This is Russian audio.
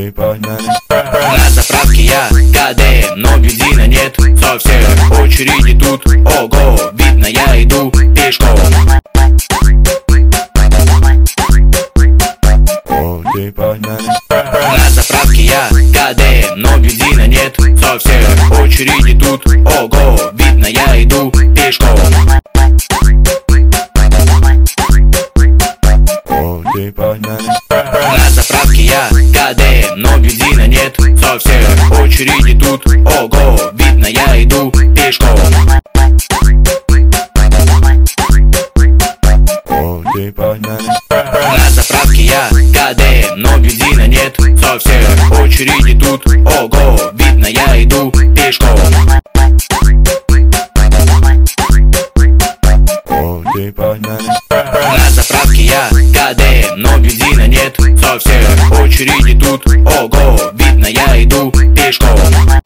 Окей, погнали. На заправке я КД, но бензина нет совсем. Очереди тут, ого, видно я иду пешком. Окей, погнали. На заправке я КД, но бензина нет совсем. Очереди тут, ого, видно я иду пешком. Окей, погнали. На заправке я КД, но бензина нет совсем. Очереди тут, ого, видно я иду пешком. Окей, погнали. На заправке я КД, но бензина нет совсем. Очереди тут, ого, видно я иду пешком. Окей, погнали. На заправке я КД, но бензина нет совсем. Очереди тут, ого, видно я иду пешком.